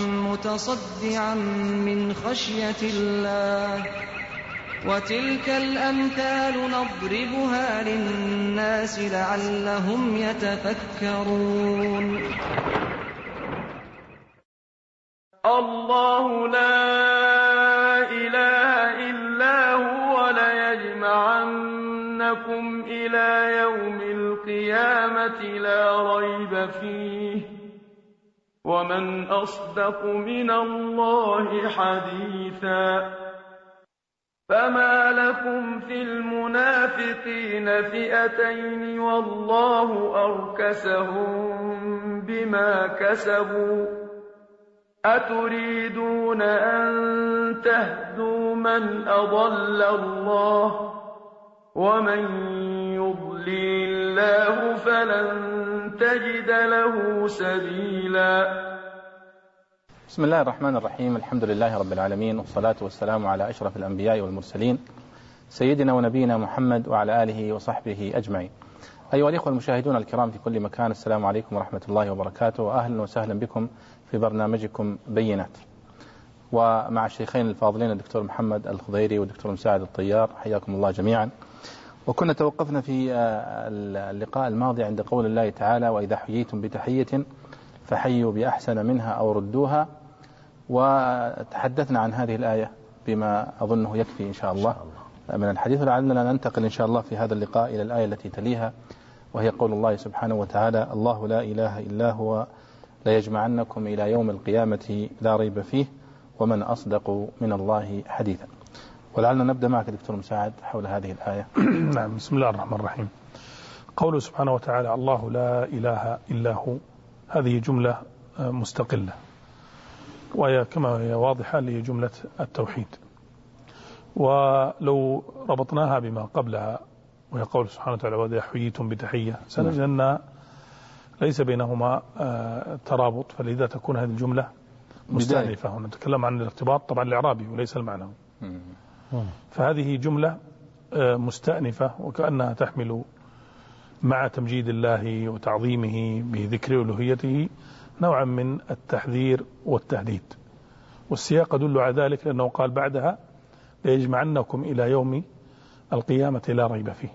متصدعا من خشية الله وتلك الأمثال نضربها للناس لعلهم يتفكرون. الله لا إله إلا هو ليجمعنكم إلى يوم القيامة لا ريب فيه ومن أصدق من الله حديثا. فما لكم في المنافقين فئتين والله أركسهم بما كسبوا أتريدون أن تهدوا من أضل الله ومن يضلل الله فلن تجد له سبيلا. بسم الله الرحمن الرحيم. الحمد لله رب العالمين، والصلاة والسلام على أشرف الأنبياء والمرسلين سيدنا ونبينا محمد وعلى آله وصحبه أجمعين. أيها الإخوة المشاهدون الكرام في كل مكان، السلام عليكم ورحمة الله وبركاته، وأهلا وسهلا بكم في برنامجكم بينات، ومع الشيخين الفاضلين الدكتور محمد الخضيري والدكتور مساعد الطيار، حياكم الله جميعا. وكنا توقفنا في اللقاء الماضي عند قول الله تعالى: وإذا حييتم بتحية فحيوا بأحسن منها أو ردوها، وتحدثنا عن هذه الآية بما أظنه يكفي إن شاء الله من الحديث، لعلنا ننتقل إن شاء الله في هذا اللقاء إلى الآية التي تليها، وهي قول الله سبحانه وتعالى: الله لا إله إلا هو ليجمعنكم إلى يوم القيامة لا ريب فيه ومن أصدق من الله حديثا. ولعلنا نبدأ معك دكتور مساعد حول هذه الآية. نعم، بسم الله الرحمن الرحيم. قوله سبحانه وتعالى: الله لا إله إلا هو، هذه جملة مستقلة، وهي كما هي واضحة هي جملة التوحيد. ولو ربطناها بما قبلها وهي قول سبحانه وتعالى: وإذا حييتم بتحية، سنجد أن ليس بينهما ترابط، فلذا تكون هذه الجملة مستأنفة. ونتكلم عن الارتباط طبعا الإعرابي وليس المعنوي. فهذه جملة مستأنفة، وكأنها تحمل مع تمجيد الله وتعظيمه بذكر ألوهيته نوعا من التحذير والتهديد، والسياق يدل على ذلك، لأنه قال بعدها: ليجمعنكم إلى يوم القيامة لا ريب فيه.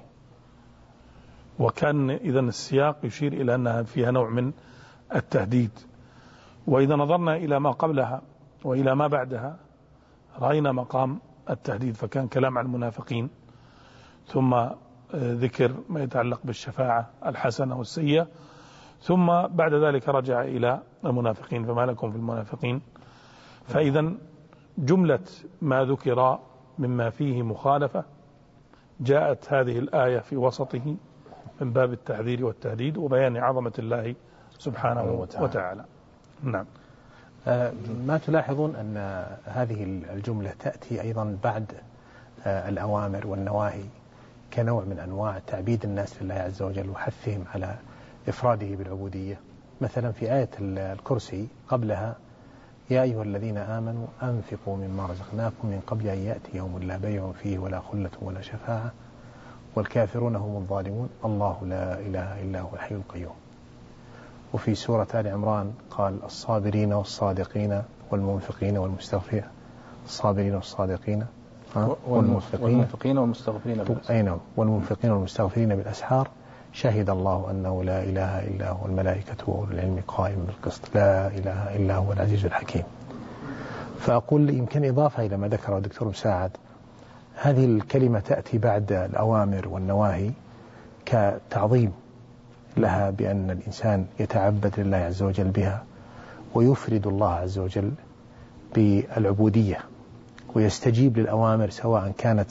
وكان إذن السياق يشير إلى أنها فيها نوع من التهديد. وإذا نظرنا إلى ما قبلها وإلى ما بعدها رأينا مقام التهديد، فكان كلام عن المنافقين، ثم ذكر ما يتعلق بالشفاعة الحسنة والسيئة، ثم بعد ذلك رجع إلى المنافقين: فما لكم في المنافقين. فإذا جملة ما ذكر مما فيه مخالفة جاءت هذه الآية في وسطه من باب التحذير والتهديد وبيان عظمة الله سبحانه وتعالى. نعم. ما تلاحظون أن هذه الجملة تأتي أيضا بعد الأوامر والنواهي كنوع من أنواع تعبيد الناس لله عز وجل وحثهم على إفراده بالعبودية. مثلا في آية الكرسي قبلها: يا أيها الذين آمنوا أنفقوا مما رزقناكم من قبل أن يأتي يوم لا بيع فيه ولا خلة ولا شفاعة والكافرون هم الظالمون الله لا إله إلا هو الحي القيوم. وفي سورة آل عمران قال: الصابرين والصادقين والمنفقين والمستغفرين، الصابرين والصادقين والمنفقين والمستغفرين بالأسحار، والمنفقين والمستغفرين بالأسحار شهد الله أنه لا إله إلا هو الملائكة وأولو العلم قائما بالقسط لا إله إلا هو العزيز الحكيم. فأقول يمكن إضافة إلى ما ذكره الدكتور مساعد، هذه الكلمة تأتي بعد الأوامر والنواهي كتعظيم لها، بأن الإنسان يتعبد لله عز وجل بها ويفرد الله عز وجل بالعبودية ويستجيب للأوامر، سواء كانت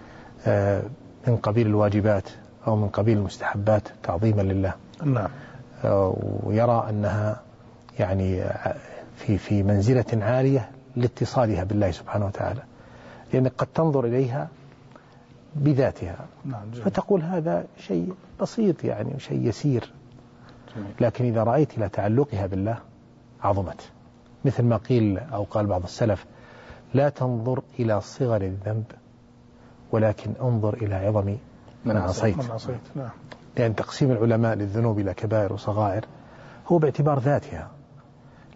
من قبيل الواجبات أو من قبيل المستحبات تعظيما لله. نعم. ويرى أنها يعني في منزلة عالية لاتصالها بالله سبحانه وتعالى، لأنك قد تنظر إليها بذاتها فتقول هذا شيء بسيط يعني شيء يسير، لكن إذا رأيت إلى تعلقها بالله عظمت. مثل ما قيل أو قال بعض السلف: لا تنظر إلى صغر الذنب ولكن انظر إلى عظم من عصيت. نعم. لأن تقسيم العلماء للذنوب إلى كبائر وصغائر هو باعتبار ذاتها،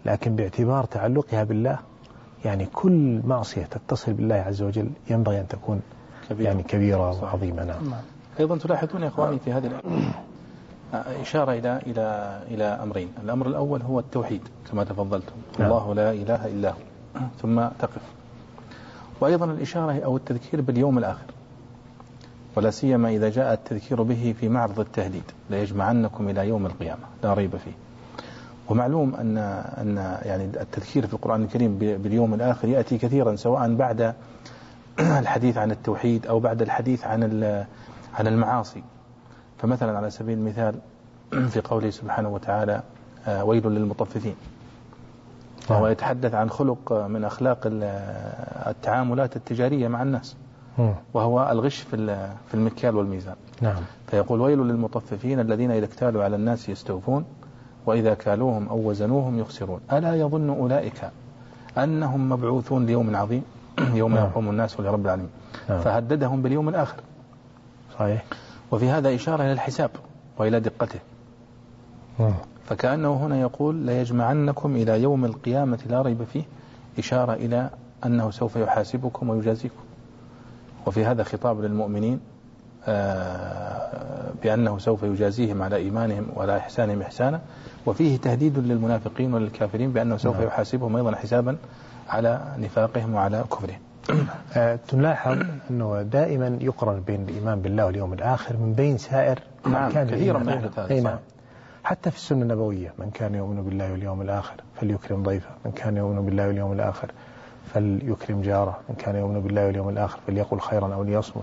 لكن باعتبار تعلقها بالله يعني كل معصية تتصل بالله عز وجل ينبغي أن تكون يعني كبيرة وعظيمة. نعم. أيضا تلاحظون يا إخواني في هذه إشارة إلى أمرين. الأمر الأول هو التوحيد كما تفضلتم. نعم. الله لا إله إلا هو، ثم تقف. وأيضا الإشارة أو التذكير باليوم الآخر، ولا سيما إذا جاء التذكير به في معرض التهديد، ليجمعنكم إلى يوم القيامة لا ريب فيه. ومعلوم أن يعني التذكير في القرآن الكريم باليوم الآخر يأتي كثيرا، سواء بعد الحديث عن التوحيد أو بعد الحديث عن المعاصي. فمثلا على سبيل المثال في قوله سبحانه وتعالى ويل للمطففين، وهو يتحدث عن خلق من أخلاق التعاملات التجارية مع الناس، وهو الغش في المكيال والميزان. نعم. فيقول ويل للمطففين الذين إذا اكتالوا على الناس يستوفون وإذا كالوهم أو وزنوهم يخسرون ألا يظن أولئك أنهم مبعوثون ليوم عظيم يوم يقوم الناس لرب العالمين. فهددهم باليوم الآخر. صحيح. وفي هذا إشارة إلى الحساب وإلى دقته. فكأنه هنا يقول ليجمعنكم إلى يوم القيامة لا ريب فيه، إشارة إلى أنه سوف يحاسبكم ويجازيكم. وفي هذا خطاب للمؤمنين بأنه سوف يجازيهم على إيمانهم وعلى إحسانهم إحسانا، وفيه تهديد للمنافقين وللكافرين بأنه سوف يحاسبهم أيضا حسابا على نفاقهم وعلى كفرهم. تلاحظ أنه دائما يقرن بين الإيمان بالله واليوم الآخر من بين سائر كثيرا من أحدث هذا. حتى في السنة النبوية من كان يؤمن بالله واليوم الآخر فليكرم ضيفه، من كان يؤمن بالله واليوم الآخر فليكرم جاره، من كان يؤمن بالله واليوم الآخر فليقل خيرا أو ليصمت.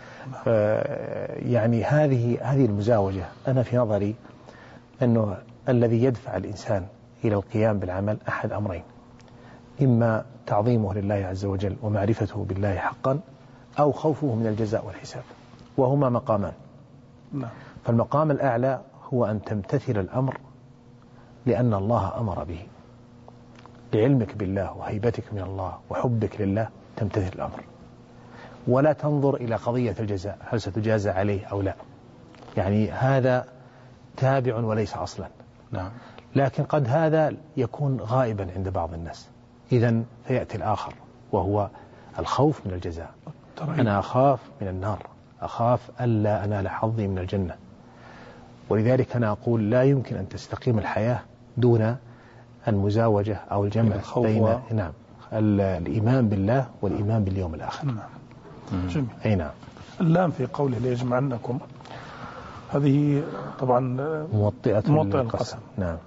يعني هذه المزاوجة أنا في نظري أنه الذي يدفع الإنسان إلى القيام بالعمل أحد أمرين: إما تعظيمه لله عز وجل ومعرفته بالله حقا، أو خوفه من الجزاء والحساب، وهما مقامان. فالمقام الأعلى هو أن تمتثل الأمر لأن الله أمر به، لعلمك بالله وهيبتك من الله وحبك لله تمتثل الأمر، ولا تنظر إلى قضية الجزاء هل ستجازى عليه أو لا، يعني هذا تابع وليس أصلا. نعم. لكن قد هذا يكون غائبا عند بعض الناس، إذن فيأتي الآخر وهو الخوف من الجزاء. أنا أخاف من النار، أخاف ألا أنال حظي من الجنة. ولذلك أنا أقول لا يمكن أن تستقيم الحياة دون المزاوجة أو الجمع بين الإيمان بالله والإيمان باليوم الآخر. جميل. أي نعم. اللام في قوله ليجمعنكم هذه طبعا موطئة القسم. نعم.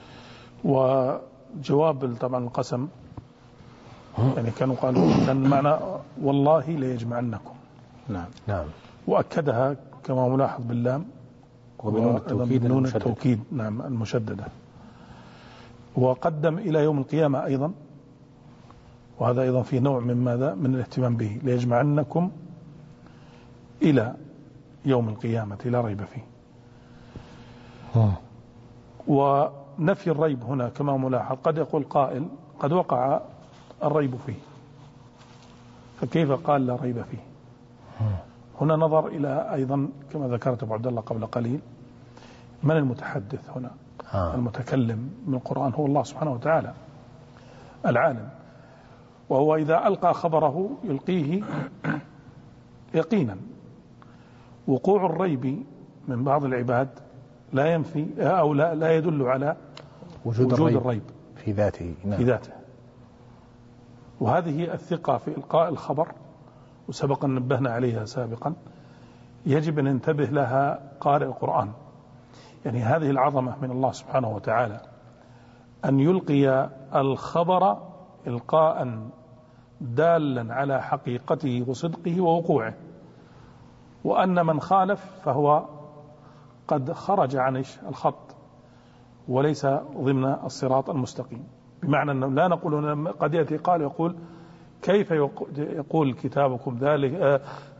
وجواب طبعا القسم يعني كانوا قالوا كان معنى والله ليجمعنكم. نعم. نعم. وأكدها كما ملاحظ باللام وبنون التوكيد. نعم المشددة. وقدم إلى يوم القيامة أيضا، وهذا أيضا في نوع من ماذا من الاهتمام به، ليجمعنكم إلى يوم القيامة لا ريب فيه. ونفي الريب هنا كما ملاحظ قد يقول قائل قد وقع الريب فيه، فكيف قال لا ريب فيه؟ هنا نظر إلى أيضا كما ذكرت أبو عبد الله قبل قليل من المتحدث هنا. المتكلم من القرآن هو الله سبحانه وتعالى العالم، وهو إذا ألقى خبره يلقيه يقينا. وقوع الريب من بعض العباد لا ينفي أو لا يدل على وجود الريب في ذاته. نعم. في ذاته. وهذه الثقة في إلقاء الخبر وسبق أن نبهنا عليها سابقا يجب أن ينتبه لها قارئ القرآن. يعني هذه العظمة من الله سبحانه وتعالى أن يلقي الخبر إلقاء دالا على حقيقته وصدقه ووقوعه، وأن من خالف فهو قد خرج عن الخط وليس ضمن الصراط المستقيم. بمعنى أنه لا نقول قد يأتي قال يقول كيف يقول كتابكم ذلك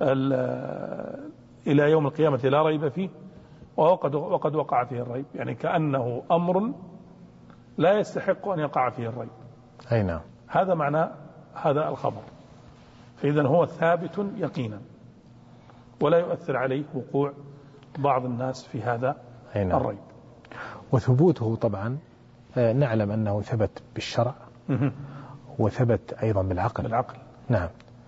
إلى يوم القيامة لا ريب فيه وقد وقع فيه الريب، يعني كأنه أمر لا يستحق أن يقع فيه الريب. أي نعم. هذا معنى هذا الخبر. فإذا هو ثابت يقينا ولا يؤثر عليه وقوع بعض الناس في هذا الريب. وثبوته طبعا نعلم أنه ثبت بالشرع وثبت أيضا بالعقل. نعم.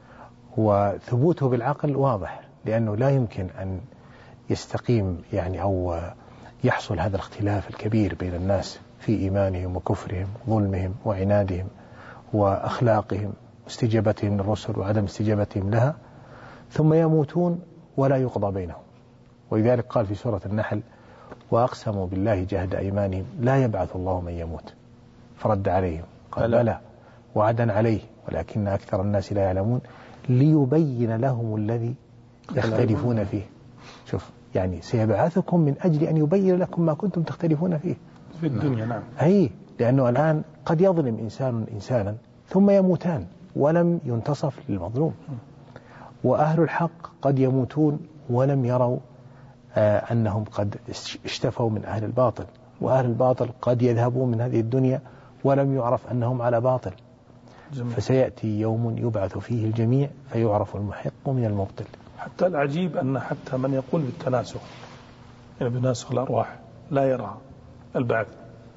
وثبوته بالعقل واضح، لأنه لا يمكن أن يستقيم يعني أو يحصل هذا الاختلاف الكبير بين الناس في إيمانهم وكفرهم، ظلمهم وعنادهم وأخلاقهم، استجابتهم للرسل وعدم استجابتهم لها، ثم يموتون ولا يقضى بينهم. ولذلك قال في سورة النحل: وأقسموا بالله جهد أيمانهم لا يبعث الله من يموت. فرد عليهم قال: بلى وعدا عليه ولكن أكثر الناس لا يعلمون ليبين لهم الذي يختلفون فيه. شوف، يعني سيبعثكم من أجل أن يبين لكم ما كنتم تختلفون فيه في الدنيا. نعم. أي، لأنه الآن قد يظلم إنسان إنسانا ثم يموتان ولم ينتصف للمظلوم، وأهل الحق قد يموتون ولم يروا أنهم قد اشتفوا من أهل الباطل، وأهل الباطل قد يذهبون من هذه الدنيا ولم يعرف أنهم على باطل. فسيأتي يوم يبعث فيه الجميع فيعرف المحق من المبطل. حتى العجيب أن حتى من يقول بالتناسخ، يعني بناسخ الأرواح، لا يرى البعث.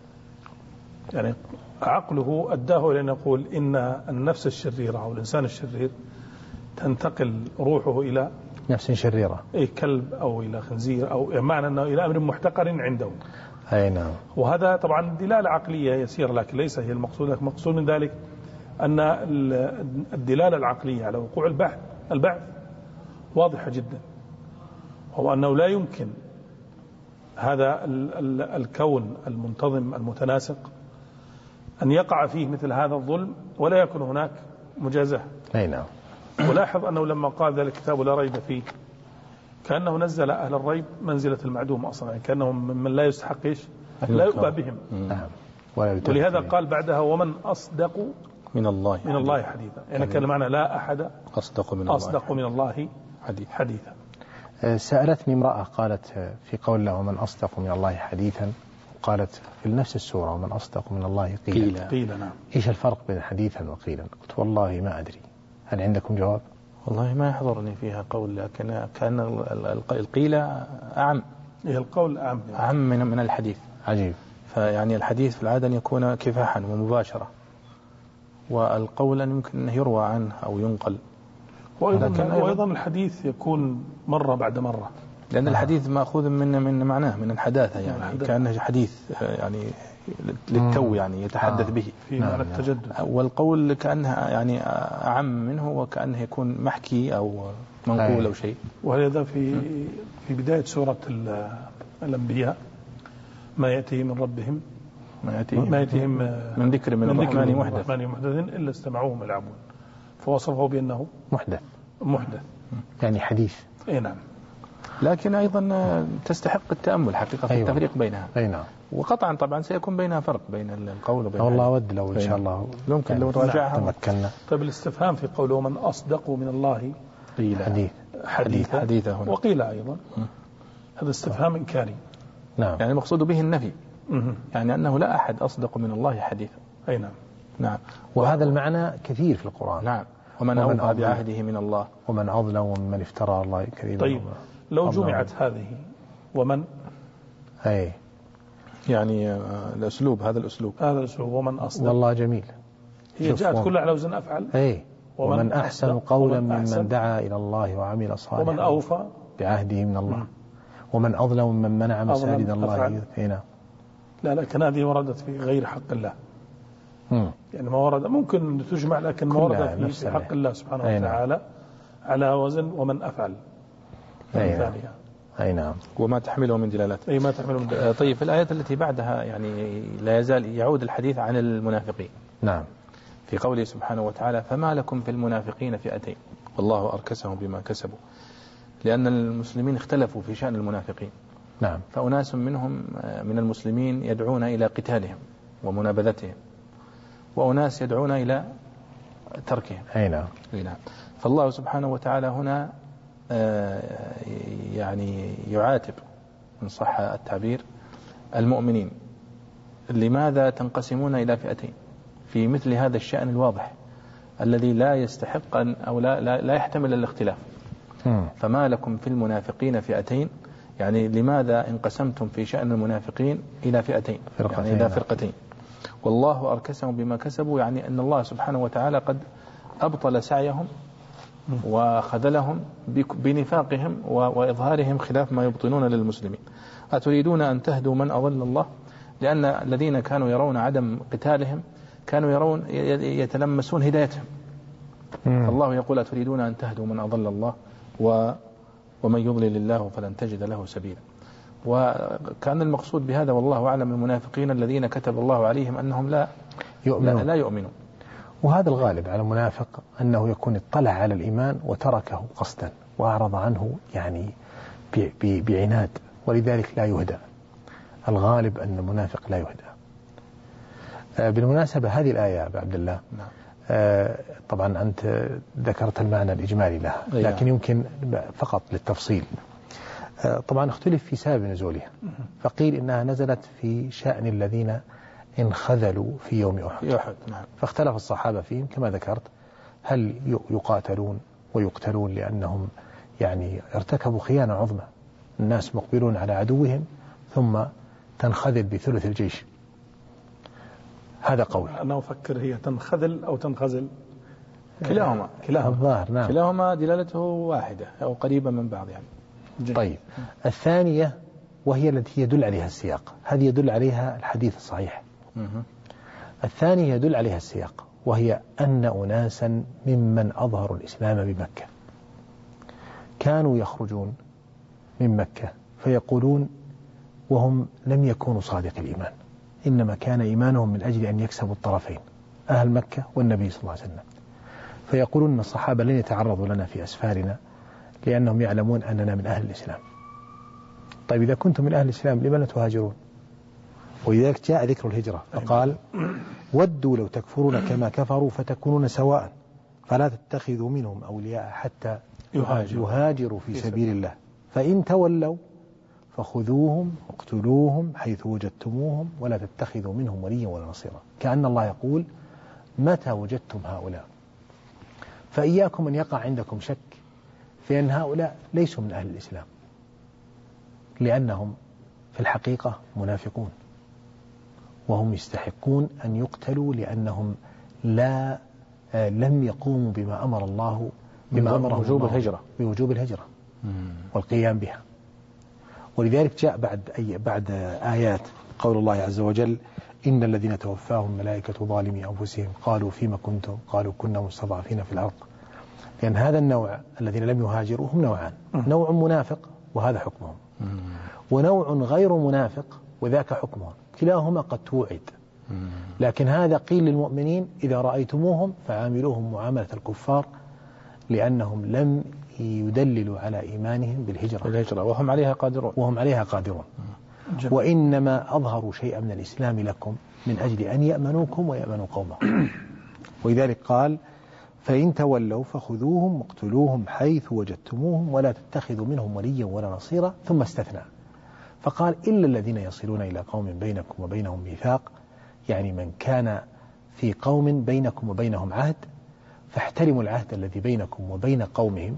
يعني عقله أداه إلى أن يقول إن النفس الشريرة أو الإنسان الشرير تنتقل روحه إلى نفس شريرة، كلب أو إلى خنزير، أو معنى أنه إلى أمر محتقر عنده. أي نعم. وهذا طبعا دلالة عقلية يسيرة، لكن ليس هي المقصود. المقصود من ذلك أن الدلالة العقلية على وقوع البعث واضحة جدا، وهو أنه لا يمكن هذا الكون المنتظم المتناسق أن يقع فيه مثل هذا الظلم ولا يكون هناك مجازاة. أي نعم. ولاحظ أنه لما قال ذلك الكتاب لا ريب فيه، كأنه نزل أهل الريب منزلة المعدوم أصلا، يعني كأنهم من لا يستحق لا يؤبى بهم. نعم. ولهذا قال بعدها: ومن أصدق من الله حديثا. يعني كان معنى لا أحد أصدق من الله حديثا. سألتني امرأة قالت في قول الله: ومن أصدق من الله حديثا، قالت في نفس السورة: ومن أصدق من الله قيلا. نعم. إيش الفرق بين حديثا وقيلا؟ قلت: والله ما أدري. هل عندكم جواب؟ والله ما يحضرني فيها قول، لكن كان القيل أعم. إيه القول أعم من الحديث. عجيب. فيعني الحديث في العادة أن يكون كفاحا ومباشرة، والقول أن يمكن أن يروى عنه أو ينقل. وأيضا الحديث يكون مرة بعد مرة، لأن الحديث مأخوذ من معناه من الحداثة، يعني كأنه حديث يعني للتو، يعني يتحدث به في معنى التجدد. والقول كأنها يعني أعم منه، وكأنه يكون محكي أو منقول أو شيء. وهذا في بداية سورة الأنبياء: ما يأتيهم من ربهم ما يأتيهم من ذكر من الرحمن محدث إلا استمعوه يلعبون، فوصفه بأنه محدث يعني حديث. أي نعم. لكن أيضا تستحق التأمل حقيقة في التفريق بينها. أي نعم. وقطعا طبعا سيكون بينها فرق بين القول وبين والله أود لو إن شاء الله ممكن لو راجعها تمكنا. طيب الاستفهام في قوله: من أصدق من الله حديثا هنا وقيل أيضا، هذا استفهام إنكاري. نعم. يعني المقصود به النفي، يعني أنه لا أحد أصدق من الله حديثا. أي نعم. نعم. وهذا المعنى كثير في القرآن. نعم. ومن أوفى بعهده من الله، ومن أظلم ممن افترى على الله كذبا. طيب لو جمعت هذه ومن، أي يعني الأسلوب هذا الأسلوب ومن أصدق، والله جميل. هي جاءت كلها على وزن أفعل. أي. ومن أحسن قولا ممن دعا إلى الله وعمل صالحا ومن أوفى بعهده من الله ومن أظلم ممن منع مساجد الله. هنا لا، لكن هذه وردت في غير حق الله. يعني ما ورد ممكن تجمع، لكن ما ورد في حق الله سبحانه وتعالى على وزن ومن أفعل. أي نعم. وما تحمله من دلالات. أي ما تحمله من دلالات. طيب في الآيات التي بعدها يعني لا يزال يعود الحديث عن المنافقين. نعم. في قوله سبحانه وتعالى: فما لكم في المنافقين فئتين والله أركسهم بما كسبوا. لأن المسلمين اختلفوا في شأن المنافقين. نعم. فأناس منهم من المسلمين يدعون إلى قتالهم ومنابذتهم، وأناس يدعون إلى تركهم. أي نعم. فالله سبحانه وتعالى هنا يعني يعاتب إن صح التعبير المؤمنين: لماذا تنقسمون إلى فئتين في مثل هذا الشأن الواضح الذي لا يستحق أو لا يحتمل الاختلاف؟ فما لكم في المنافقين فئتين، يعني لماذا انقسمتم في شأن المنافقين إلى فئتين، يعني إلى فرقتين؟ والله أركسهم بما كسبوا، يعني أن الله سبحانه وتعالى قد أبطل سعيهم وخذلهم بنفاقهم وإظهارهم خلاف ما يبطنون للمسلمين. أتريدون أن تهدوا من أضل الله؟ لأن الذين كانوا يرون عدم قتالهم كانوا يرون يتلمسون هدايتهم. الله يقول أتريدون أن تهدوا من أضل الله ومن يضلل الله فلن تجد له سبيلا. وكان المقصود بهذا والله أعلم المنافقين الذين كتب الله عليهم أنهم لا يؤمنون. وهذا الغالب على المنافق أنه يكون اطلع على الإيمان وتركه قصدا وأعرض عنه يعني بعناد، ولذلك لا يهدى. الغالب أن المنافق لا يهدى. بالمناسبة هذه الآية يا أبا عبد الله طبعا أنت ذكرت المعنى الإجمالي لها، لكن يمكن فقط للتفصيل. طبعا اختلف في سبب نزولها، فقيل إنها نزلت في شأن الذين انخذلوا في يوم أحد. فاختلف الصحابة فيهم كما ذكرت، هل يقاتلون ويقتلون لأنهم يعني ارتكبوا خيانة عظمى، الناس مقبلون على عدوهم ثم تنخذل بثلث الجيش. هذا قول. أنا أفكر هي تنخذل أو تنخزل، كلاهما الظاهر. نعم. كلاهما دلالته واحدة أو قريبة من بعض يعني. طيب الثانية وهي التي يدل عليها السياق، هذه يدل عليها الحديث الصحيح. الثانية يدل عليها السياق، وهي أن أناسا ممن أظهروا الإسلام بمكة كانوا يخرجون من مكة فيقولون وهم لم يكونوا صادق الإيمان، إنما كان إيمانهم من أجل أن يكسبوا الطرفين، أهل مكة والنبي صلى الله عليه وسلم. فيقولون أن الصحابة لن يتعرضوا لنا في أسفارنا لأنهم يعلمون أننا من أهل الإسلام. طيب إذا كنتم من أهل الإسلام لما لا تهاجرون؟ ولذلك جاء ذكر الهجرة فقال ودوا لو تكفرون كما كفروا فتكونون سواء فلا تتخذوا منهم أولياء حتى يهاجروا في سبيل الله فإن تولوا فخذوهم واقتلوهم حيث وجدتموهم ولا تتخذوا منهم وليا ولا نصيرا. كأن الله يقول متى وجدتم هؤلاء فإياكم أن يقع عندكم شك في أن هؤلاء ليسوا من أهل الإسلام، لأنهم في الحقيقة منافقون، وهم يستحقون أن يقتلوا لأنهم لم يقوموا بما أمر الله بوجوب الهجرة والقيام بها. ولذلك جاء بعد آيات قول الله عز وجل إن الذين توفاهم ملائكة ظالمي أنفسهم قالوا فيما كنتم قالوا كنا مستضعفين في الأرض. لأن هذا النوع الذين لم يهاجروا هم نوعان، نوع منافق وهذا حكمهم، ونوع غير منافق وذاك حكمهم، كلاهما قد توعد. لكن هذا قيل للمؤمنين إذا رأيتموهم فعاملوهم معاملة الكفار لأنهم لم يدللوا على إيمانهم بالهجرة وهم عليها قادرون وإنما أظهروا شيئا من الإسلام لكم من أجل أن يأمنوكم ويأمنوا قومهم. ولذلك قال فإن تولوا فخذوهم واقتلوهم حيث وجدتموهم ولا تتخذوا منهم وليا ولا نصيرا. ثم استثنى فقال إلا الذين يصلون إلى قوم بينكم وبينهم ميثاق، يعني من كان في قوم بينكم وبينهم عهد فاحترموا العهد الذي بينكم وبين قومهم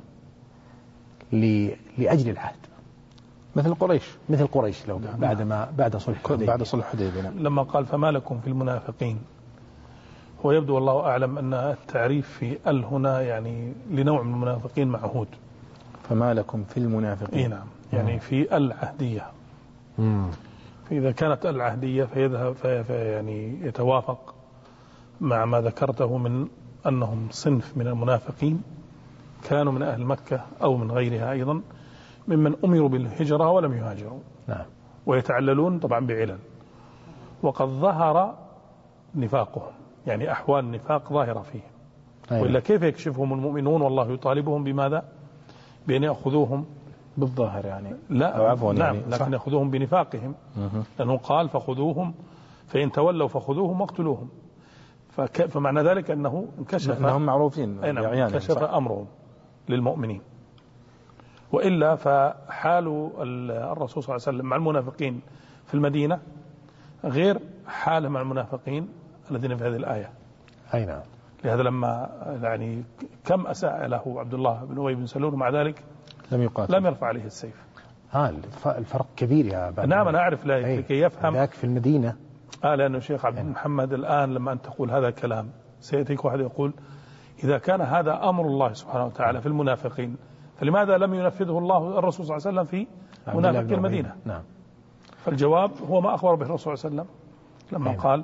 لأجل العهد، مثل قريش لو بعد صلح حديبية. لما قال فما لكم في المنافقين، هو يبدو والله أعلم أن التعريف في هنا يعني لنوع من المنافقين معهود. فما لكم في المنافقين نعم، يعني في العهدية. فإذا كانت العهدية فيذهب يعني يتوافق مع ما ذكرته من أنهم صنف من المنافقين كانوا من أهل مكة أو من غيرها أيضا ممن أمروا بالهجرة ولم يهاجروا. نعم. ويتعللون طبعا بعلل، وقد ظهر نفاقهم، يعني أحوال النفاق ظاهرة فيهم. أيوة. وإلا كيف يكشفهم المؤمنون والله يطالبهم بماذا؟ بأن يأخذوهم بالظاهر يعني عفوا نعم يعني لكن يأخذوهم بنفاقهم. لأنه قال فخذوهم فإن تولوا فخذوهم واقتلوهم، فمعنى ذلك أنه انكشف أنهم معروفين انكشف أمرهم للمؤمنين. وإلا فحال الرسول صلى الله عليه وسلم مع المنافقين في المدينة غير حاله مع المنافقين الذين في هذه الآية. أي نعم. لهذا لما يعني كم أساء له عبد الله بن أبي بن سلول مع ذلك لم يرفع عليه السيف. الفرق كبير يا أبا. نعم أنا أعرف لكي يفهم ذاك في المدينة لأنه الشيخ عبد محمد الآن لما أنت تقول هذا الكلام سيأتيك واحد يقول إذا كان هذا أمر الله سبحانه وتعالى في المنافقين فلماذا لم ينفذه الله الرسول صلى الله عليه وسلم في منافقي المدينة؟ نعم. فالجواب هو ما أخبر به الرسول صلى الله عليه وسلم لما قال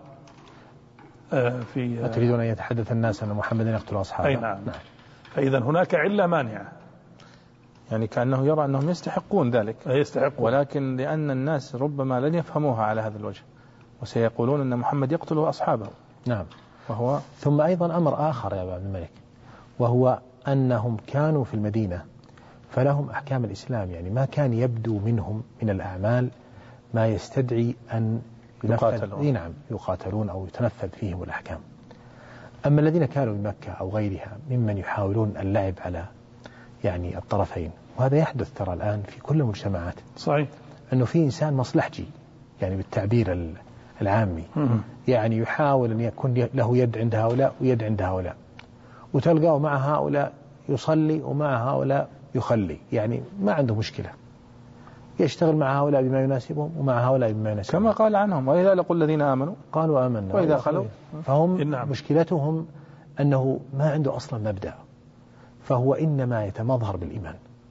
في أتريدون أن يتحدث الناس أن محمدا يقتل أصحابه؟ أي نعم. فإذا هناك علة مانعة، يعني كأنه يرى أنهم يستحقون ذلك، ولكن لأن الناس ربما لن يفهموها على هذا الوجه وسيقولون أن محمد يقتل أصحابه. نعم. وهو ثم أيضا أمر آخر يا أبا عبد الملك، وهو أنهم كانوا في المدينة فلهم أحكام الإسلام، يعني ما كان يبدو منهم من الأعمال ما يستدعي أن يقاتلون أو يتنفذ فيهم الأحكام. أما الذين كانوا بمكة أو غيرها ممن يحاولون اللعب على يعني الطرفين، وهذا يحدث ترى الآن في كل المجتمعات. صحيح. أنه في إنسان مصلحجي يعني بالتعبير العامي، يعني يحاول أن يكون له يد عند هؤلاء ويد عند هؤلاء، وتلقاه مع هؤلاء يصلي ومع هؤلاء يخلي، يعني ما عنده مشكلة، يشتغل مع هؤلاء بما يناسبهم ومع هؤلاء بما يناسبهم، كما قال عنهم وإذا لقوا الذين آمنوا قالوا آمنا وإذا خلوا. فهم مشكلتهم أنه ما عنده أصلا مبدأ، فهو إنما يتمظهر بالإيمان.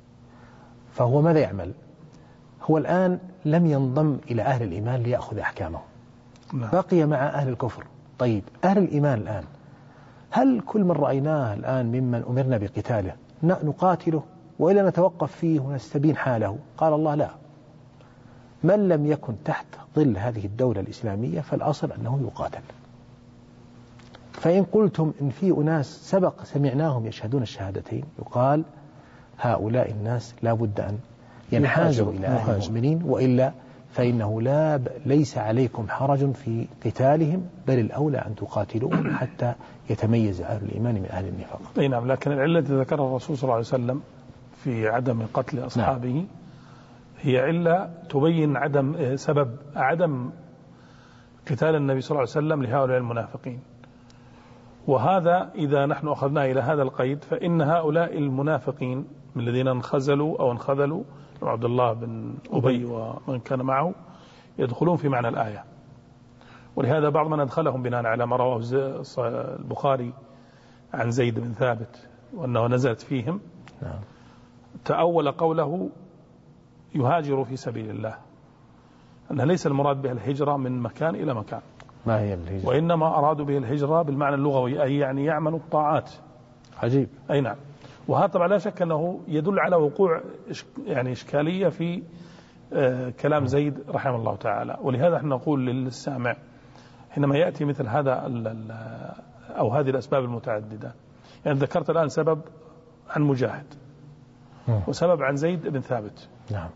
فهو ماذا يعمل؟ هو الآن لم ينضم إلى أهل الإيمان ليأخذ أحكامه، بقي مع أهل الكفر. طيب أهل الإيمان الآن، هل كل من رأيناه الآن ممن أمرنا بقتاله نقاتله وإلا نتوقف فيه ونستبين حاله؟ قال الله لا، من لم يكن تحت ظل هذه الدولة الإسلامية فالأصل أنه يقاتل. فإن قلتم إن في أناس سبق سمعناهم يشهدون الشهادتين، يقال هؤلاء الناس لا بد أن ينحازوا إلى أهل المؤمنين، وإلا فإنه ليس عليكم حرج في قتالهم، بل الأولى أن تقاتلوهم حتى يتميز أهل الإيمان من أهل النفاق. أي نعم. لكن العلة التي ذكرها الرسول صلى الله عليه وسلم في عدم قتل أصحابه هي علة تبين سبب عدم قتال النبي صلى الله عليه وسلم لهؤلاء المنافقين. وهذا إذا نحن أخذنا إلى هذا القيد فإن هؤلاء المنافقين من الذين انخذلوا عبد الله بن أبي ومن كان معه يدخلون في معنى الآية. ولهذا بعض من أدخلهم بناء على ما رواه البخاري عن زيد بن ثابت وأنه نزلت فيهم تأول قوله يهاجر في سبيل الله، أنه ليس المراد به الهجرة من مكان إلى مكان، ما هي الهجرة؟ وإنما أرادوا به الهجرة بالمعنى اللغوي، أي يعني يعمل الطاعات. عجيب. أي نعم. وهذا طبعا لا شك أنه يدل على وقوع يعني إشكالية في كلام زيد رحمه الله تعالى. ولهذا احنا نقول للسامع حينما يأتي مثل هذا أو هذه الأسباب المتعددة، يعني ذكرت الآن سبب عن مجاهد وسبب عن زيد بن ثابت. نعم.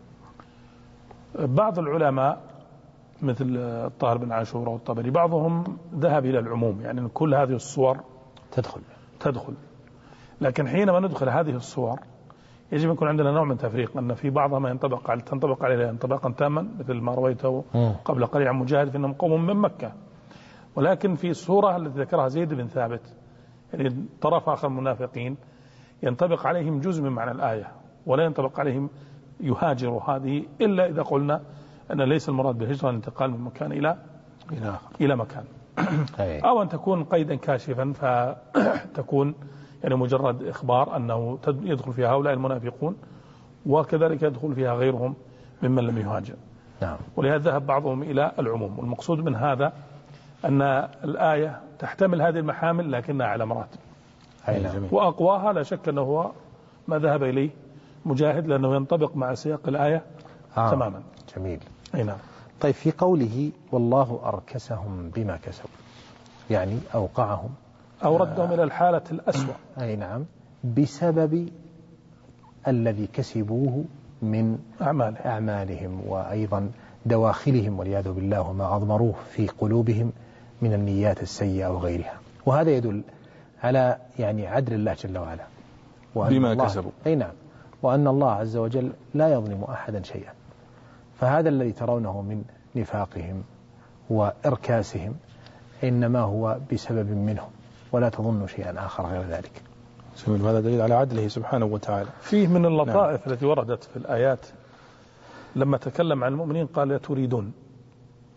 بعض العلماء مثل الطاهر بن عاشور والطبري بعضهم ذهب إلى العموم، يعني كل هذه الصور تدخل. لكن حينما ندخل هذه الصور يجب أن يكون عندنا نوع من تفريق، أن في بعضها ما تنطبق عليه انطباقا تاما مثل ما رويته قبل قليل عن مجاهد فإنهم قوم من مكة. ولكن في الصورة التي ذكرها زيد بن ثابت يعني طرف آخر المنافقين ينطبق عليهم جزء من معنى الآية ولا ينطبق عليهم يهاجر هذه، إلا إذا قلنا أن ليس المراد بالهجرة الانتقال من مكان إلى مكان أو أن تكون قيدا كاشفا فتكون يعني مجرد إخبار أنه يدخل فيها هؤلاء المنافقون وكذلك يدخل فيها غيرهم ممن لم يهاجر. نعم. ولهذا ذهب بعضهم إلى العموم. والمقصود من هذا أن الآية تحتمل هذه المحامل لكنها على مراتب، وأقواها لا شك أنه هو ما ذهب إليه مجاهد لأنه ينطبق مع سياق الآية تماما. جميل. أي نعم. طيب في قوله والله أركسهم بما كسبوا، يعني أوقعهم أو ردهم إلى الحالة الأسوأ. أي نعم، بسبب الذي كسبوه من أعمالهم وأيضا دواخلهم والعياذ بالله وما أضمروه في قلوبهم من النيات السيئة وغيرها. وهذا يدل على يعني عدل الله جل وعلا بما كسبوا. أي نعم. وأن الله عز وجل لا يظلم أحدا شيئا. فهذا الذي ترونه من نفاقهم وإركاسهم إنما هو بسبب منهم، ولا تظن شيئا آخر غير ذلك. هذا دليل على عدله سبحانه وتعالى. فيه من اللطائف التي وردت في الآيات لما تكلم عن المؤمنين قال تريدون،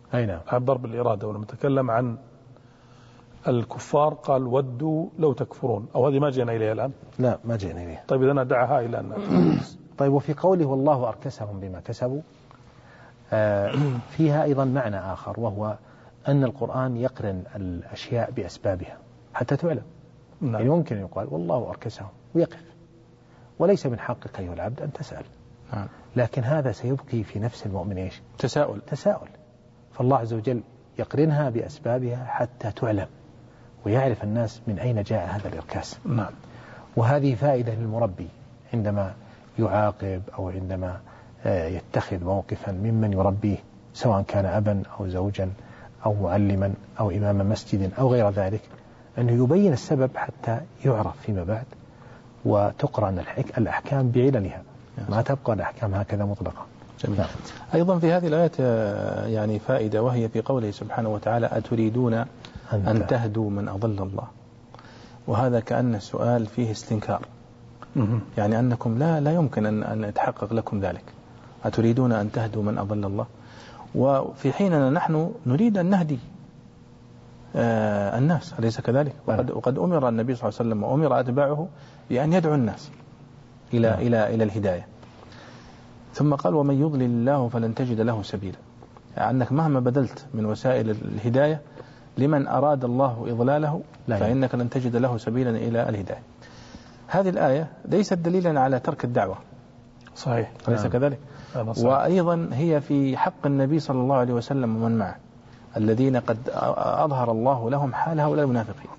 أي نعم. عبر بالإرادة، ولما تكلم عن الكفار قال ودوا لو تكفرون، أو هذه ما جينا إليها الآن؟ لا ما جينا إليها. طيب إذا دعها إلى أن طيب، وفي قوله والله أركسهم بما كسبوا فيها أيضا معنى آخر، وهو أن القرآن يقرن الأشياء بأسبابها حتى تعلم. نعم. يعني ممكن أن يقال والله أركسهم ويقف، وليس من حقك أيها العبد أن تسأل. نعم. لكن هذا سيبقي في نفس المؤمن إيش؟ تساؤل. فالله عز وجل يقرنها بأسبابها حتى تعلم ويعرف الناس من أين جاء هذا الإركاس. نعم. وهذه فائدة للمربي عندما يعاقب أو عندما يتخذ موقفا ممن يربيه، سواء كان أبا أو زوجا أو معلما أو إمام مسجد أو غير ذلك، أنه يبين السبب حتى يعرف فيما بعد وتقرن الأحكام بعللها، ما تبقى الأحكام هكذا مطلقة. جميل. أيضا في هذه الآية يعني فائدة، وهي في قوله سبحانه وتعالى أتريدون أن تهدوا من أضل الله، وهذا كأن السؤال فيه استنكار، يعني أنكم لا يمكن أن يتحقق لكم ذلك. أتريدون أن تهدوا من أضل الله، وفي حيننا نحن نريد أن نهدي الناس، أليس كذلك؟ وقد أمر النبي صلى الله عليه وسلم وأمر أتباعه بأن يدعو الناس إلى الهداية. ثم قال ومن يضلل الله فلن تجد له سبيلا، يعني أنك مهما بذلت من وسائل الهداية لمن أراد الله إضلاله فإنك لن تجد له سبيلا إلى الهداية. هذه الآية ليست دليلا على ترك الدعوة، صحيح، أليس كذلك؟ وأيضا هي في حق النبي صلى الله عليه وسلم ومن معه الذين قد أظهر الله لهم حال هؤلاء المنافقين.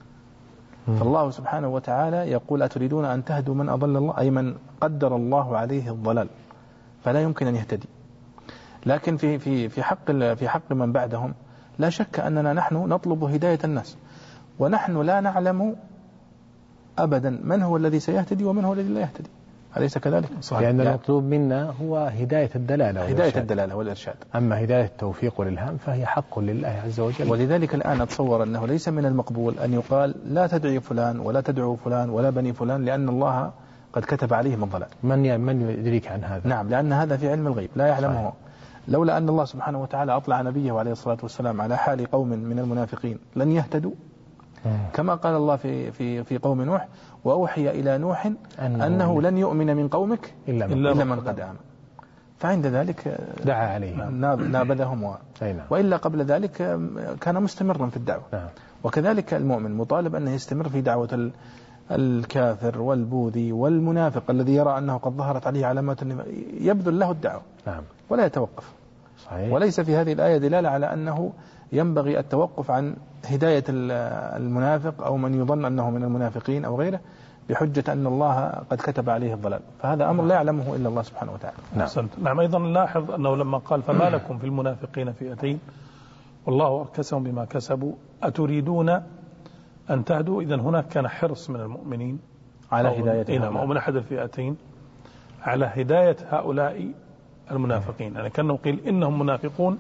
فالله سبحانه وتعالى يقول أتريدون أن تهدوا من أضل الله، أي من قدر الله عليه الضلال فلا يمكن أن يهتدي. لكن في حق من بعدهم لا شك أننا نحن نطلب هداية الناس، ونحن لا نعلم أبدا من هو الذي سيهتدي ومن هو الذي لا يهتدي، أليس كذلك؟ لأن المطلوب منا هو هداية الدلالة والإرشاد. أما هداية التوفيق والإلهام فهي حق لله عز وجل. ولذلك الآن أتصور أنه ليس من المقبول أن يقال لا تدعي فلان ولا تدعو فلان ولا بني فلان، لأن الله قد كتب عليهم الضلال. من يدريك عن هذا؟ نعم، لأن هذا في علم الغيب لا يعلمه. لولا أن الله سبحانه وتعالى أطلع نبيه عليه الصلاة والسلام على حال قوم من المنافقين لن يهتدوا، كما قال الله في قوم نوح وأوحي إلى نوح أنه لن يؤمن من قومك إلا من قد آمن. فعند ذلك دعا عليهم نابذهم وإلا قبل ذلك كان مستمرا في الدعوة. وكذلك المؤمن مطالب أنه يستمر في دعوة الكافر والبوذي والمنافق الذي يرى أنه قد ظهرت عليه علامات يبذل له الدعوة ولا يتوقف. صحيح. وليس في هذه الآية دلالة على أنه ينبغي التوقف عن هداية المنافق أو من يظن أنه من المنافقين أو غيره بحجة أن الله قد كتب عليه الضلال، فهذا أمر لا يعلمه إلا الله سبحانه وتعالى. نعم. أيضا نلاحظ أنه لما قال فما لكم في المنافقين فئتين والله أركسهم بما كسبوا أتريدون أن تهدوا، إذن هناك كان حرص من المؤمنين على هداية أو من أحد الفئتين على هداية هؤلاء المنافقين، يعني كانوا قيل إنهم منافقون،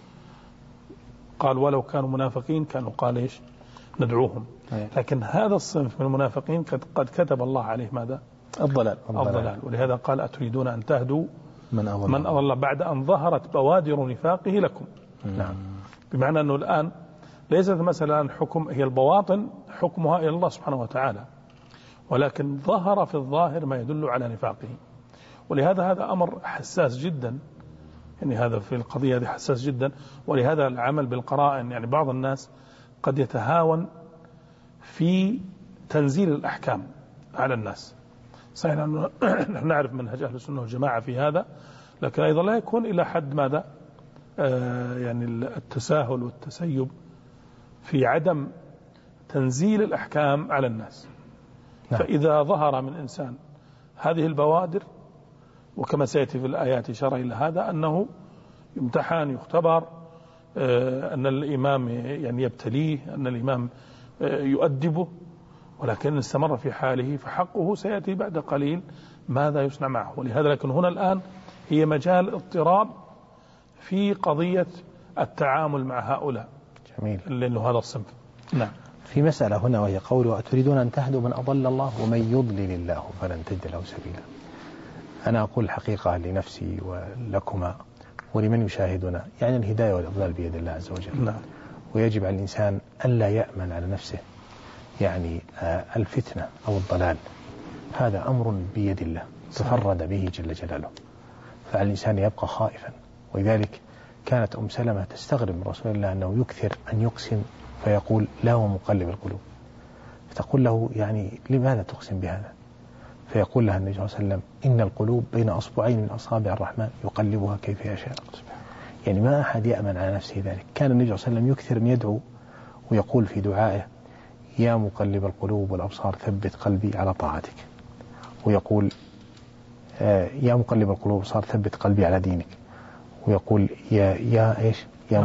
قال ولو كانوا منافقين كانوا قال إيش ندعوهم. لكن هذا الصنف من المنافقين قد كتب الله عليه ماذا؟ الضلال. ولهذا قال أتريدون أن تهدوا من أضل بعد أن ظهرت بوادر نفاقه لكم. نعم. بمعنى أنه الآن ليست مثلا حكم هي البواطن حكمها إلى الله سبحانه وتعالى، ولكن ظهر في الظاهر ما يدل على نفاقه. ولهذا هذا أمر حساس جدا، يعني هذا في القضية هذه حساس جدا. ولهذا العمل بالقرائن، يعني بعض الناس قد يتهاون في تنزيل الأحكام على الناس. صحيح نحن نعرف منهج أهل السنة والجماعة في هذا، لكن أيضا لا يكون إلى حد ماذا يعني التساهل والتسيب في عدم تنزيل الأحكام على الناس. فإذا ظهر من إنسان هذه البوادر، وكما سيأتي في الآيات إشارة إلى هذا أنه يمتحن يختبر، أن الإمام يعني يبتليه، أن الإمام يؤدبه، ولكن استمر في حاله فحقه سيأتي بعد قليل ماذا يصنع معه. ولهذا لكن هنا الآن هي مجال اضطراب في قضية التعامل مع هؤلاء. جميل. لأنه هذا الصنف. نعم. في مسألة هنا وهي قوله أتريدون أن تهدوا من أضل الله ومن يضلل الله فلن تجد له سبيلا. أنا أقول الحقيقة لنفسي ولكما ولمن يشاهدنا، يعني الهداية والإضلال بيد الله عز وجل. نعم. ويجب على الإنسان ألا يأمن على نفسه يعني الفتنة أو الضلال، هذا أمر بيد الله تفرد به جل جلاله، فعلى الإنسان يبقى خائفا. ولذلك كانت أم سلمة تستغرب من رسول الله أنه يكثر أن يقسم فيقول لا ومقلب القلوب، فتقول له يعني لماذا تقسم بهذا؟ فيقول لها النبي صلى الله عليه وسلم إن القلوب بين أصبعين من أصابع الرحمن يقلبها كيف يشاء. يعني ما أحد يأمن على نفسه ذلك. كان النبي صلى الله عليه وسلم يكثر أن يدعو ويقول في دعائه يا مقلب القلوب والأبصار ثبت قلبي على طاعتك، ويقول يا مقلب القلوب والأبصار ثبت قلبي على دينك، ويقول يا إيش يا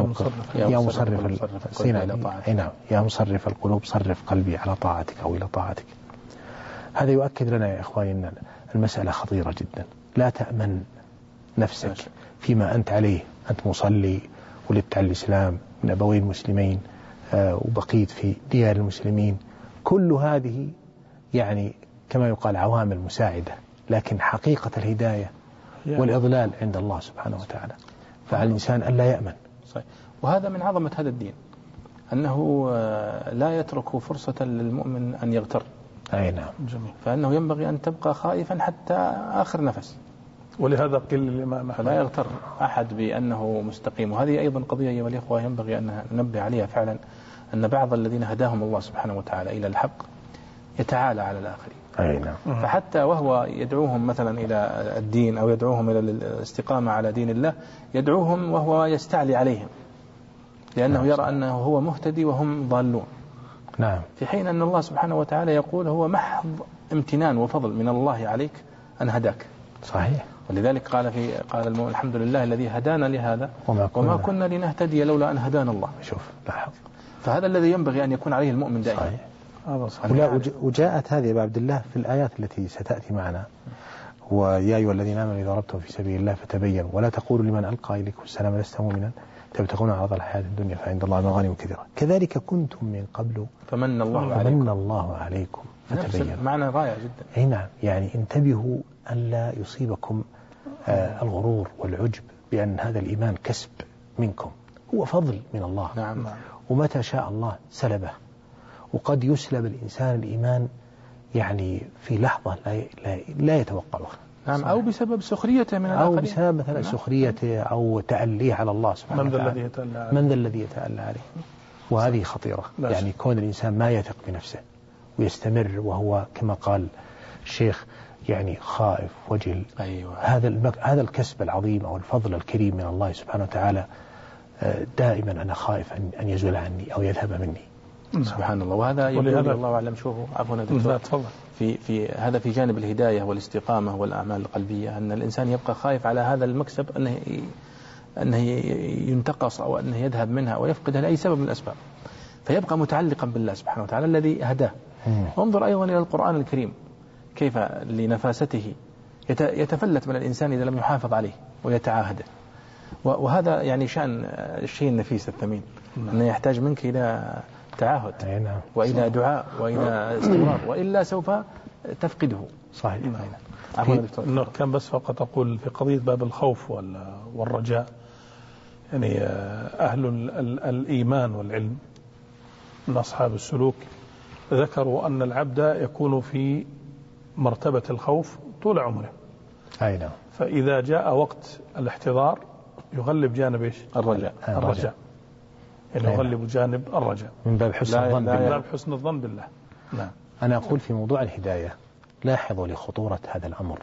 مصرف القلوب صرف قلبي على طاعتك أو إلى طاعتك. هذا يؤكد لنا يا إخواني أن المسألة خطيرة جدا. لا تأمن نفسك فيما أنت عليه، أنت مصلي ولدت على الإسلام من أبوين مسلمين وبقيت في ديار المسلمين، كل هذه يعني كما يقال عوامل مساعدة، لكن حقيقة الهداية والإضلال عند الله سبحانه وتعالى، فعلى الإنسان ألا يأمن. صحيح. وهذا من عظمة هذا الدين أنه لا يترك فرصة للمؤمن أن يغتر. أي نعم. جميل. فأنه ينبغي أن تبقى خائفا حتى آخر نفس، ولهذا قيل الإمام فلا يغتر أحد بأنه مستقيم. وهذه أيضا قضية أيها الإخوة ينبغي أن ننبه عليها فعلا، أن بعض الذين هداهم الله سبحانه وتعالى إلى الحق يتعالى على الآخرين. أي نعم. فحتى وهو يدعوهم مثلا إلى الدين أو يدعوهم إلى الاستقامة على دين الله، يدعوهم وهو يستعلي عليهم، لأنه يرى أنه هو مهتدي وهم ضالون. نعم. في حين أن الله سبحانه وتعالى يقول هو محض امتنان وفضل من الله عليك أن هداك. صحيح. ولذلك قال الحمد لله الذي هدانا لهذا وما كنا لنهتدي لولا أن هدانا الله. شوف لاحظ، فهذا الذي ينبغي أن يكون عليه المؤمن دائما. صحيح. وجاءت هذه يا عبد الله في الآيات التي ستأتي معنا، ويا أيها الذين آمنوا إذا ضربتم في سبيل الله فتبينوا ولا تقولوا لمن ألقى إليكم السلام لست مؤمنا تبتغون عرض الحياة الدنيا فعند الله مغانم كثيرة كذلك كنتم من قبل فمن الله عليكم فتبينوا. معنى رائع جدا. أي نعم. يعني انتبهوا أن لا يصيبكم الغرور والعجب بأن هذا الإيمان كسب منكم، هو فضل من الله. نعم. ومتى شاء الله سلبه، وقد يسلب الإنسان الإيمان يعني في لحظة لا يتوقعها. نعم. أو بسبب سخريته من الآخرين، أو بسبب مثلا سخريته أو تأليه على الله سبحانه وتعالى. من ذا الذي يتألى عليه؟ وهذه خطيرة. يعني كون الإنسان ما يثق بنفسه ويستمر وهو كما قال الشيخ يعني خائف وجل. أيوة. هذا الكسب العظيم أو الفضل الكريم من الله سبحانه وتعالى دائما أنا خائف أن يزول عني أو يذهب مني. سبحان الله. وهذا يقول الله أعلم. شوفوا عفوا دكتور، في هذا في جانب الهداية والاستقامة والأعمال القلبية، أن الإنسان يبقى خائف على هذا المكسب أنه ينتقص أو أنه يذهب منها أو يفقدها لأي سبب من الأسباب، فيبقى متعلقا بالله سبحانه وتعالى الذي هداه. انظر أيضا إلى القرآن الكريم كيف لنفاسته يتفلت من الإنسان إذا لم يحافظ عليه ويتعاهده. وهذا يعني شأن الشيء النفيس الثمين، أنه يحتاج منك إلى تعاهد وإلى دعاء وإلى استمرار، وإلا سوف تفقده. صحيح. كان بس فقط أقول في قضية باب الخوف والرجاء، يعني أهل الإيمان والعلم من أصحاب السلوك ذكروا أن العبد يكون في مرتبة الخوف طول عمره. أي نعم. فإذا جاء وقت الاحتضار يغلب جانب إيش؟ الرجاء. يعني يغلب جانب الرجاء من باب حسن الظن بالله. نعم. أنا أقول في موضوع الهداية لاحظوا لخطورة هذا الأمر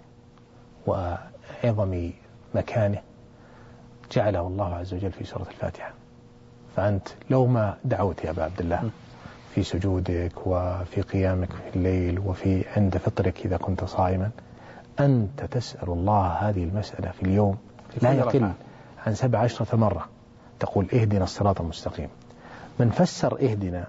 وعظم مكانه جعله الله عز وجل في سورة الفاتحة. فأنت لو ما دعوت يا أبا عبد الله في سجودك وفي قيامك في الليل وفي عند فطرك إذا كنت صائما، أنت تسأل الله هذه المسألة في اليوم لا يقل عن 17 مرة، تقول اهدنا الصراط المستقيم. من فسر اهدنا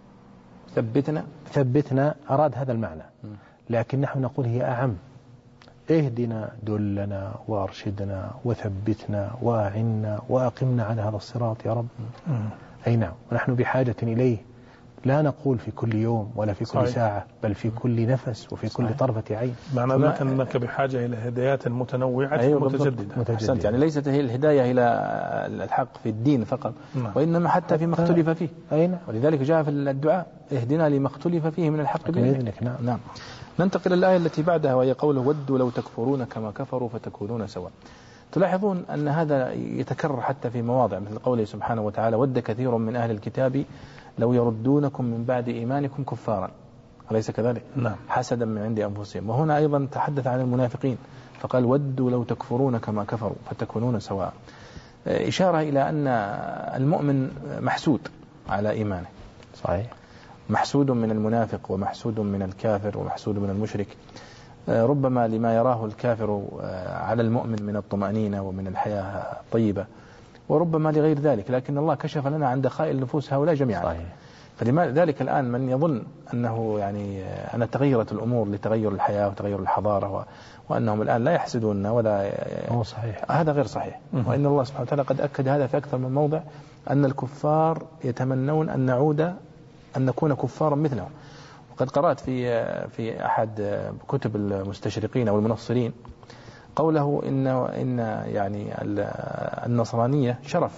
ثبتنا أراد هذا المعنى، لكن نحن نقول هي أعم. اهدنا دلنا وأرشدنا وثبتنا وأعنا وأقمنا على هذا الصراط يا رب. أي نعم. ونحن بحاجة إليه لا نقول في كل يوم ولا في كل صحيح. ساعة، بل في كل نفس وفي كل طرفة عين. معنى ذلك أنك بحاجة إلى هدايات متنوعة متجددة. أحسنت، يعني ليست هي الهداية إلى الحق في الدين فقط، وإنما حتى فيما اختلف فيه. ولذلك جاء في الدعاء اهدنا لما اختلف فيه من الحق بإذنك. نعم. ننتقل الآية التي بعدها وهي قوله ودوا لو تكفرون كما كفروا فتكونون سواء. تلاحظون أن هذا يتكرر حتى في مواضع مثل قوله سبحانه وتعالى ود كثير من أهل الكتاب لو يردونكم من بعد إيمانكم كفارا، أليس كذلك؟ نعم. حسدا من عند أنفسهم. وهنا أيضا تحدث عن المنافقين فقال ودوا لو تكفرون كما كفروا فتكونون سواء، إشارة إلى أن المؤمن محسود على إيمانه. صحيح. محسود من المنافق ومحسود من الكافر ومحسود من المشرك، ربما لما يراه الكافر على المؤمن من الطمأنينة ومن الحياة الطيبة، وربما لغير ذلك، لكن الله كشف لنا عن دخائل نفوس هؤلاء جميعا. صحيح. فلذلك الآن من يظن أنه يعني أن تغيرت الأمور لتغير الحياة وتغير الحضارة وأنهم الآن لا يحسدون ولا صحيح. هذا غير صحيح. وإن الله سبحانه وتعالى قد أكد هذا في أكثر من موضع أن الكفار يتمنون أن نعود أن نكون كفارا مثلهم. وقد قرأت في أحد كتب المستشرقين أو المنصرين قوله إن يعني النصرانية شرف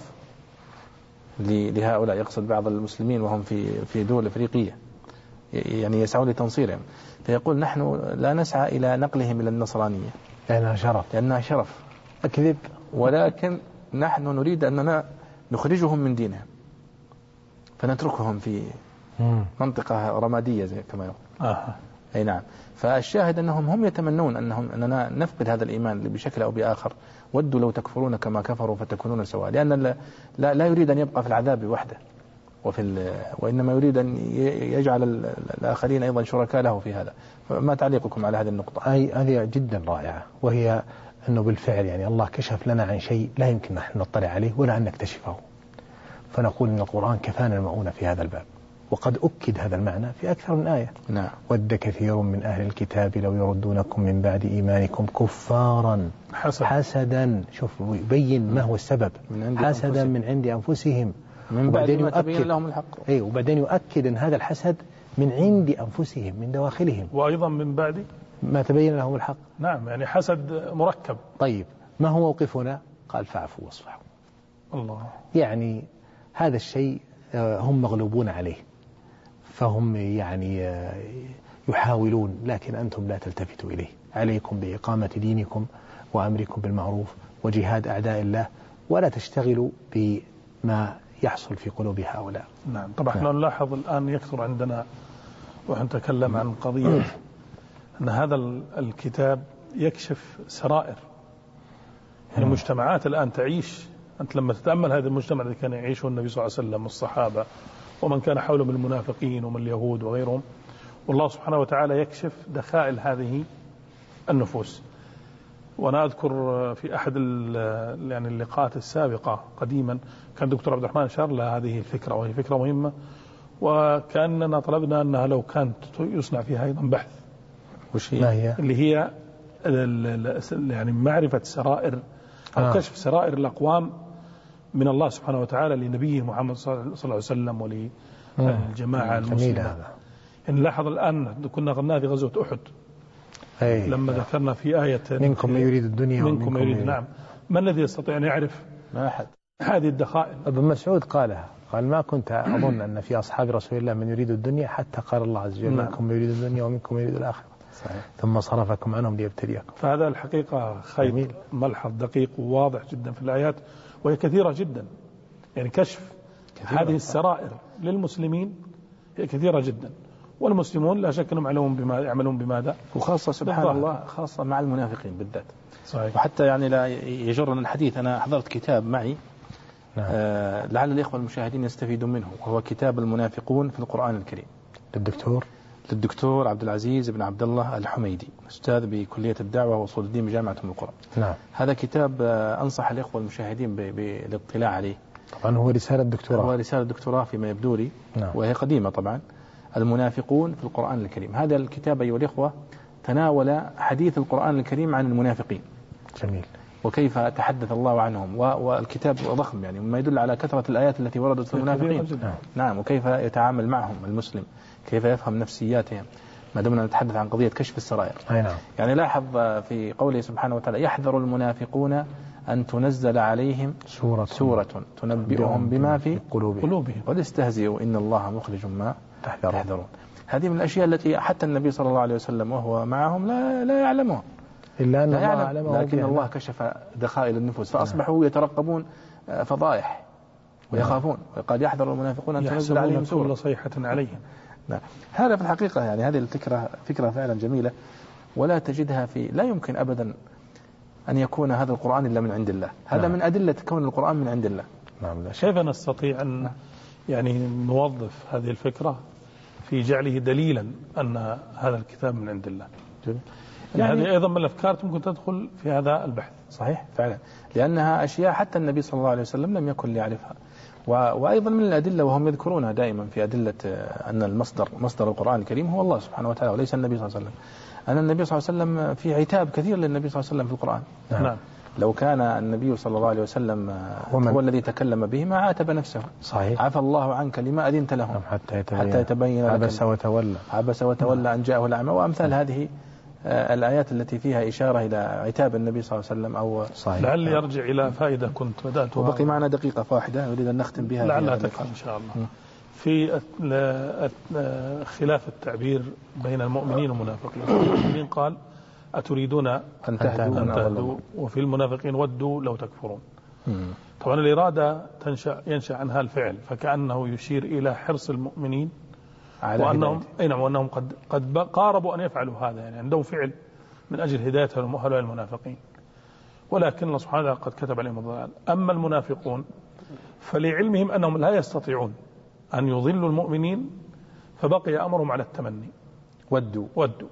لهؤلاء، يقصد بعض المسلمين وهم في دول أفريقية يعني يسعون لتنصيرهم، فيقول نحن لا نسعى إلى نقلهم إلى النصرانية لأنها شرف أكذب، ولكن نحن نريد أننا نخرجهم من دينهم فنتركهم في منطقة رمادية زي كما يقول. أي نعم. فالشاهد أنهم هم يتمنون أننا نفقد هذا الإيمان بشكل أو بآخر. ودوا لو تكفرون كما كفروا فتكونون سواء، لأن لا يريد أن يبقى في العذاب وحده وإنما يريد أن يجعل الآخرين أيضا شركاء له في هذا. فما تعليقكم على هذه النقطة؟ هذه جدا رائعة، وهي أنه بالفعل يعني الله كشف لنا عن شيء لا يمكن نحن نطلع عليه ولا أن نكتشفه، فنقول أن القرآن كفانا المؤونة في هذا الباب، وقد أكد هذا المعنى في أكثر من آية. نعم. ود كثير من أهل الكتاب لو يردونكم من بعد إيمانكم كفارا حسدا. شوف يبين ما هو السبب، حسدا من عند أنفسهم، وبعدين يؤكد لهم الحق. وبعدين يؤكد أن هذا الحسد من عند أنفسهم من دواخلهم، وأيضا من بعد ما تبين لهم الحق. نعم، يعني حسد مركب. طيب ما هو موقفنا؟ قال فاعفوا واصفحوا. الله. يعني هذا الشيء هم مغلوبون عليه، فهم يعني يحاولون، لكن أنتم لا تلتفتوا إليه. عليكم بإقامة دينكم وأمركم بالمعروف وجهاد أعداء الله، ولا تشتغلوا بما يحصل في قلوب هؤلاء. نعم. طبعا نحن نلاحظ الآن يكثر عندنا ونتكلم عن قضية أن هذا الكتاب يكشف سرائر. يعني المجتمعات الآن تعيش، أنت لما تتأمل هذا المجتمع الذي كان يعيشه النبي صلى الله عليه وسلم والصحابة ومن كان حوله من المنافقين ومن اليهود وغيرهم، والله سبحانه وتعالى يكشف دخائل هذه النفوس. وأنا أذكر في أحد يعني اللقاءات السابقة قديما كان دكتور عبد الرحمن شار له هذه الفكرة، وهي فكرة مهمة، وكأننا طلبنا أنها لو كانت يصنع فيها أيضا بحث، ما هي؟ اللي هي يعني معرفة سرائر أو كشف سرائر الأقوام من الله سبحانه وتعالى لنبيه محمد صلى الله عليه وسلم وللجماعة المسلمة. يعني نلاحظ الآن كنا قلنا في غزوة أحد لما ذكرنا في آية منكم من يريد الدنيا منكم يريد. نعم. من الذي يستطيع أن يعرف؟ ما أحد. هذه الدخائل. ابن مسعود قالها، قال ما كنت أظن أن في أصحاب رسول الله من يريد الدنيا حتى قال الله عز وجل منكم من يريد الدنيا ومنكم من يريد الآخرة. صحيح. ثم صرفكم عنهم ليبتليكم. فهذا الحقيقة خير ملحظ دقيق وواضح جدا في الآيات، وهي كثيرة جدا. يعني كشف هذه السرائر للمسلمين هي كثيرة جدا، والمسلمون لا شك أنهم يعملون بماذا، وخاصة سبحان الله خاصة مع المنافقين بالذات. صحيح. وحتى يعني لا يجرنا الحديث، أنا حضرت كتاب معي لعل الإخوة المشاهدين يستفيدون منه، وهو كتاب المنافقون في القرآن الكريم للدكتور عبد العزيز بن عبد الله الحميدي، أستاذ بكلية الدعوة وأصول الدين بجامعة أم القرى. نعم. هذا كتاب أنصح الإخوة المشاهدين بالاطلاع عليه. طبعا هو رسالة دكتوراه فيما يبدو لي. نعم. وهي قديمة طبعا. المنافقون في القرآن الكريم. هذا الكتاب أيها الإخوة تناول حديث القرآن الكريم عن المنافقين. جميل. وكيف تحدث الله عنهم، والكتاب ضخم يعني، مما يدل على كثرة الآيات التي وردت في المنافقين. نعم، وكيف يتعامل معهم المسلم، كيف يفهم نفسياتهم، ما دمنا نتحدث عن قضية كشف السرائر. يعني لاحظ في قوله سبحانه وتعالى: يحذر المنافقون أن تنزل عليهم سورة تنبئهم بما في قلوبهم قد استهزئوا إن الله مخرج ما تحذرون. هذه من الأشياء التي حتى النبي صلى الله عليه وسلم وهو معهم لا يعلمها، إلا أن الله يعلمها، لكن الله كشف دخائل النفوس فأصبحوا يترقبون فضائح ويخافون، وقد يحذر المنافقون أن تنزل عليهم سورة صيحة عليهم. هذا في الحقيقة يعني هذه فكرة فعلا جميلة، ولا تجدها لا يمكن أبدا أن يكون هذا القرآن إلا من عند الله. هذا من أدلة كون القرآن من عند الله. كيف نستطيع أن يعني نوظف هذه الفكرة في جعله دليلا أن هذا الكتاب من عند الله؟ يعني هذه أيضا من الأفكار ممكن تدخل في هذا البحث. صحيح فعلا، لأنها أشياء حتى النبي صلى الله عليه وسلم لم يكن ليعرفها، وأيضا من الأدلة وهم يذكرونها دائما في أدلة أن مصدر القرآن الكريم هو الله سبحانه وتعالى وليس النبي صلى الله عليه وسلم. أن النبي صلى الله عليه وسلم في عتاب كثير للنبي صلى الله عليه وسلم في القرآن. نعم. لو كان النبي صلى الله عليه وسلم هو الذي تكلم به ما عاتب نفسه. صحيح. عفى الله عنك لما أذنت لهم حتى يتبين عبس وتولى أن جاءه الأعمى، وأمثال هذه الآيات التي فيها إشارة إلى عتاب النبي صلى الله عليه وسلم. أو لعل يرجع إلى فائدة كنت بدأت، وبقي معنا دقيقة واحدة نريد أن نختم بها لعلها تكفي إن شاء الله. في خلاف التعبير بين المؤمنين والمنافقين. المؤمنين قال: أتريدون أن تهدوا، وفي المنافقين: ودوا لو تكفرون. طبعا الإرادة ينشأ عنها الفعل، فكأنه يشير إلى حرص المؤمنين وأنهم قد قاربوا أن يفعلوا هذا، يعني عندهم فعل من أجل هداية هؤلاء المنافقين، ولكن الله سبحانه وتعالى قد كتب عليهم الضلال. أما المنافقون فلعلمهم أنهم لا يستطيعون أن يضلوا المؤمنين، فبقي أمرهم على التمني. ودوا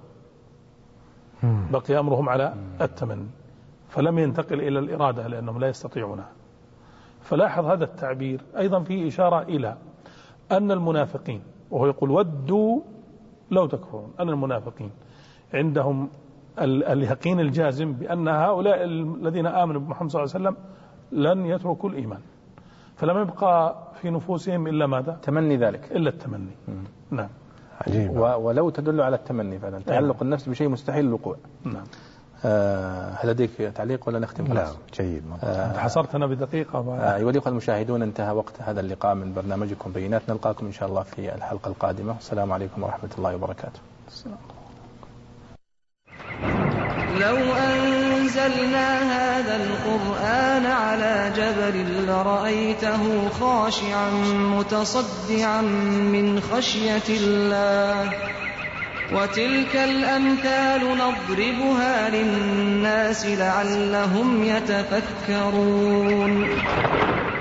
بقي أمرهم على التمني، فلم ينتقل إلى الإرادة لأنهم لا يستطيعونها. فلاحظ هذا التعبير أيضا فيه إشارة إلى أن المنافقين، وهو يقول: ودوا لو تكفرون، أن المنافقين عندهم اليقين الجازم بأن هؤلاء الذين آمنوا بمحمد صلى الله عليه وسلم لن يتركوا الإيمان، فلم يبقى في نفوسهم إلا ماذا؟ تمني ذلك، إلا التمني. نعم. عجيب. ولو تدل على التمني فعلا، تعلق النفس بشيء مستحيل الوقوع. نعم. هل لديك تعليق ولا نختم؟ لا، جيد. حصرتنا بدقيقة. أيها الأخوة المشاهدون، انتهى وقت هذا اللقاء من برنامجكم بينات. نلقاكم إن شاء الله في الحلقة القادمة. السلام عليكم ورحمة الله وبركاته. لو أنزلنا هذا القرآن على جبل لرأيته خاشعا متصدعا من خشية الله، وتلك الأمثال نضربها للناس لعلهم يتفكرون.